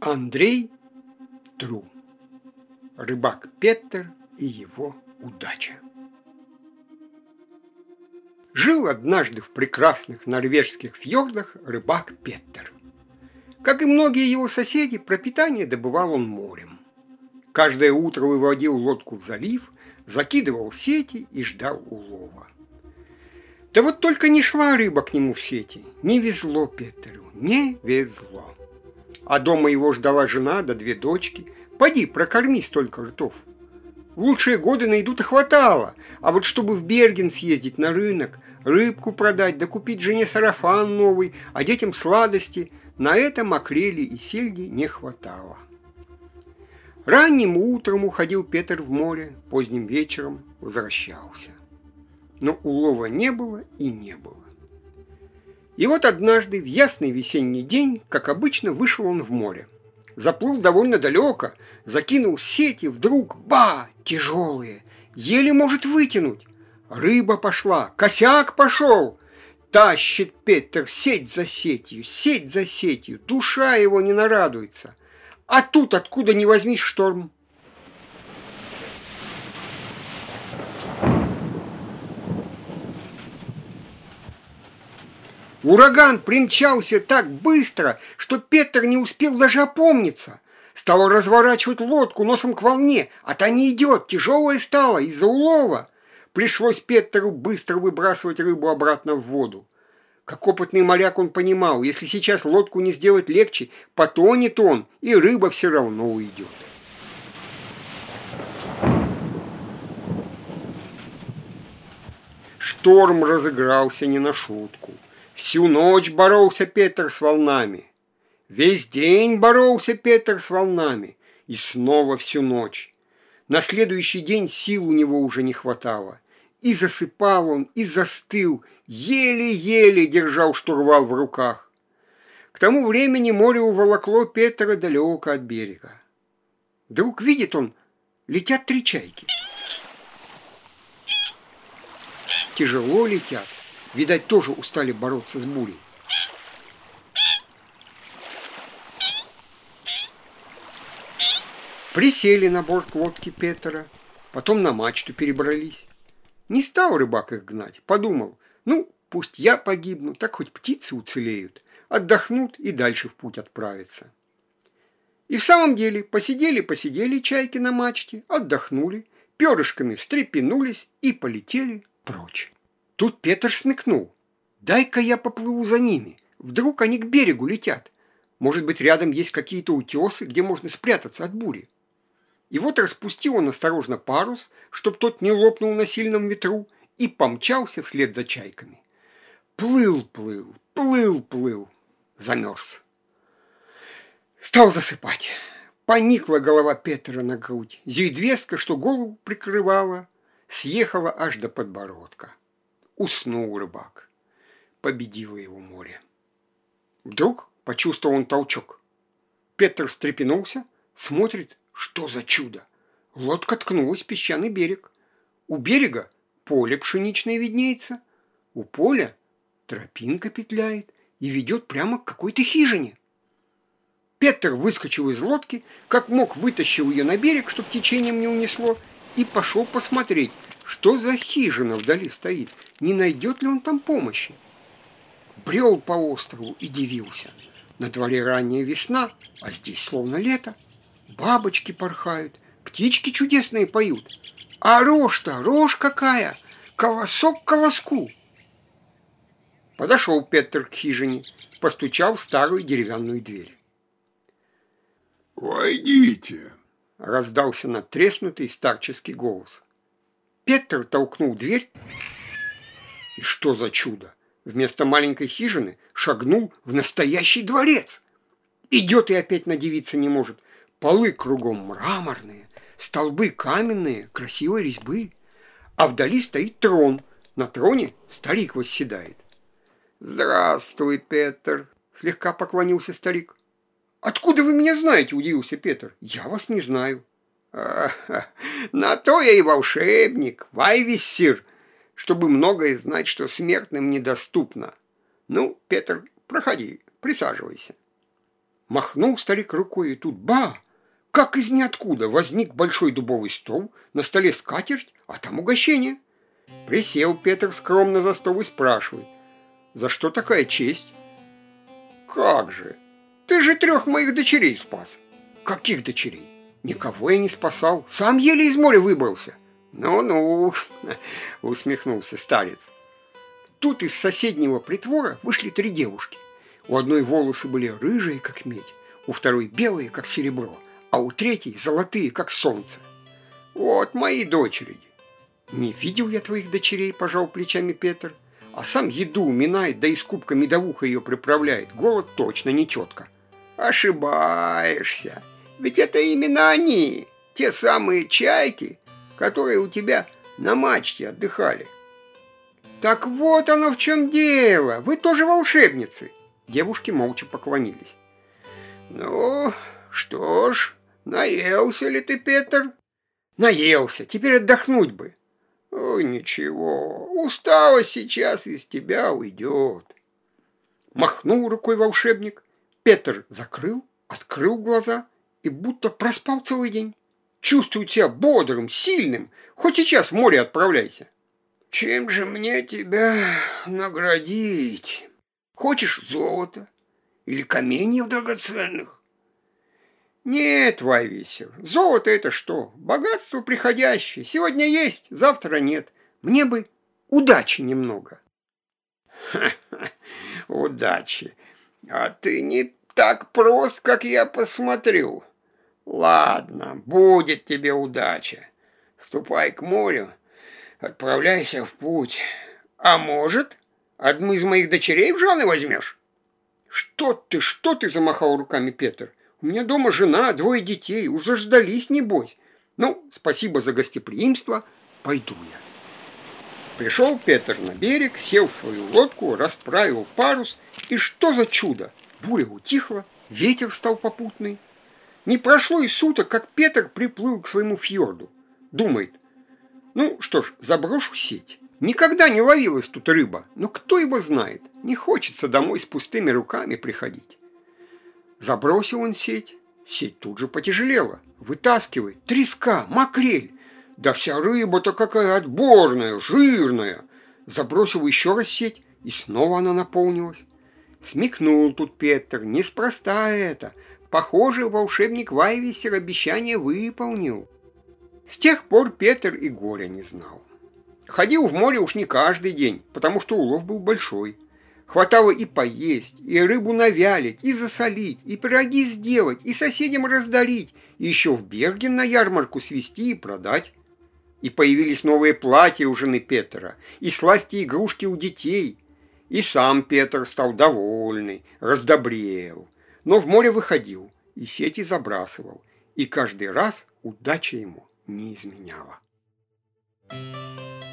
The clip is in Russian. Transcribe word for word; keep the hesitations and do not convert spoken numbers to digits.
Андрей Тру. Рыбак Петр и его удача. Жил однажды в прекрасных норвежских фьордах рыбак Петр. Как и многие его соседи, пропитание добывал он морем. Каждое утро выводил лодку в залив, закидывал сети и ждал улова. Да вот только не шла рыба к нему в сети. Не везло Петру, не везло. А дома его ждала жена да две дочки. Поди, прокорми столько ртов. В лучшие годы на еду-то хватало, а вот чтобы в Берген съездить на рынок, рыбку продать, да купить жене сарафан новый, а детям сладости, на это макрели и сельди не хватало. Ранним утром уходил Петр в море, поздним вечером возвращался. Но улова не было и не было. И вот однажды, в ясный весенний день, как обычно, вышел он в море. Заплыл довольно далеко, закинул сети, вдруг, ба, тяжелые, еле может вытянуть. Рыба пошла, косяк пошел. Тащит Петр сеть за сетью, сеть за сетью, душа его не нарадуется. А тут, откуда ни возьмись, шторм. Ураган примчался так быстро, что Петр не успел даже опомниться. Стал разворачивать лодку носом к волне, а та не идет, тяжелая стала из-за улова. Пришлось Петру быстро выбрасывать рыбу обратно в воду. Как опытный моряк он понимал, если сейчас лодку не сделать легче, потонет он, и рыба все равно уйдет. Шторм разыгрался не на шутку. Всю ночь боролся Петр с волнами. Весь день боролся Петр с волнами. И снова всю ночь. На следующий день сил у него уже не хватало. И засыпал он, и застыл, еле-еле держал штурвал в руках. К тому времени море уволокло Петра далеко от берега. Вдруг видит он, летят три чайки. Тяжело летят. Видать, тоже устали бороться с бурей. Присели на борт лодки Петра, потом на мачту перебрались. Не стал рыбак их гнать, подумал, ну, пусть я погибну, так хоть птицы уцелеют, отдохнут и дальше в путь отправятся. И в самом деле посидели-посидели чайки на мачте, отдохнули, перышками встрепенулись и полетели прочь. Тут Петр смекнул. Дай-ка я поплыву за ними. Вдруг они к берегу летят. Может быть, рядом есть какие-то утесы, где можно спрятаться от бури. И вот распустил он осторожно парус, чтоб тот не лопнул на сильном ветру, и помчался вслед за чайками. Плыл, плыл, плыл, плыл. Замерз. Стал засыпать. Поникла голова Петра на грудь. Зюйдвестка, что голову прикрывала, съехала аж до подбородка. Уснул рыбак. Победило его море. Вдруг почувствовал он толчок. Петр встрепенулся, смотрит, что за чудо. Лодка ткнулась в песчаный берег. У берега поле пшеничное виднеется. У поля тропинка петляет и ведет прямо к какой-то хижине. Петр выскочил из лодки, как мог вытащил ее на берег, чтоб течением не унесло, и пошел посмотреть, что за хижина вдали стоит, не найдет ли он там помощи. Брел по острову и дивился. На дворе ранняя весна, а здесь словно лето. Бабочки порхают, птички чудесные поют. А рожь-то, рожь какая, колосок к колоску. Подошел Петр к хижине, постучал в старую деревянную дверь. «Войдите!» — раздался надтреснутый старческий голос. Петр толкнул дверь, и что за чудо! Вместо маленькой хижины шагнул в настоящий дворец. Идет и опять надивиться не может. Полы кругом мраморные, столбы каменные, красивой резьбы. А вдали стоит трон. На троне старик восседает. «Здравствуй, Петр!» — слегка поклонился старик. «Откуда вы меня знаете?» — удивился Петр. «Я вас не знаю». «А-ха, на то я и волшебник, вайвиссир, чтобы многое знать, что смертным недоступно. Ну, Петр, проходи, присаживайся». Махнул старик рукой, и тут ба! Как из ниоткуда возник большой дубовый стол, на столе скатерть, а там угощение. Присел Петр скромно за стол и спрашивает: за что такая честь? Как же? Ты же трех моих дочерей спас. Каких дочерей? Никого я не спасал, сам еле из моря выбрался. Ну-ну, усмехнулся старец. Тут из соседнего притвора вышли три девушки. У одной волосы были рыжие, как медь, у второй белые, как серебро, а у третьей золотые, как солнце. Вот мои дочери. Не видел я твоих дочерей, пожал плечами Петр, а сам еду уминает, да из кубка медовуха ее приправляет. Голод точно не тетка. Ошибаешься. Ведь это именно они, те самые чайки, которые у тебя на мачте отдыхали. Так вот оно в чем дело. Вы тоже волшебницы. Девушки молча поклонились. Ну, что ж, наелся ли ты, Петр? Наелся, теперь отдохнуть бы. Ой, ничего, усталость сейчас из тебя уйдет. Махнул рукой волшебник. Петр закрыл, открыл глаза и будто проспал целый день. Чувствует себя бодрым, сильным, хоть сейчас в море отправляйся. Чем же мне тебя наградить? Хочешь золото или каменьев драгоценных? Нет, Вайвесер, золото это что? Богатство приходящее. Сегодня есть, завтра нет. Мне бы удачи немного. Ха-ха, удачи. А ты не так прост, как я посмотрю. Ладно, будет тебе удача. Ступай к морю, отправляйся в путь. А может, одну из моих дочерей в жены возьмешь? Что ты, что ты, замахал руками Петр. У меня дома жена, двое детей, уже ждались, небось. Ну, спасибо за гостеприимство, пойду я. Пришел Петр на берег, сел в свою лодку, расправил парус, и что за чудо? Буря утихла, ветер стал попутный. Не прошло и суток, как Петр приплыл к своему фьорду. Думает: ну что ж, заброшу сеть. Никогда не ловилась тут рыба, но кто его знает, не хочется домой с пустыми руками приходить. Забросил он сеть, сеть тут же потяжелела, вытаскивает, треска, макрель. Да вся рыба-то какая отборная, жирная. Забросил еще раз сеть, и снова она наполнилась. Смекнул тут Петр, неспроста это. Похоже, волшебник Вайвесер обещание выполнил. С тех пор Петр и горя не знал. Ходил в море уж не каждый день, потому что улов был большой. Хватало и поесть, и рыбу навялить, и засолить, и пироги сделать, и соседям раздарить, и еще в Берген на ярмарку свезти и продать. И появились новые платья у жены Петра, и сласти и игрушки у детей. И сам Петр стал довольный, раздобрел. Но в море выходил, и сети забрасывал, и каждый раз удача ему не изменяла.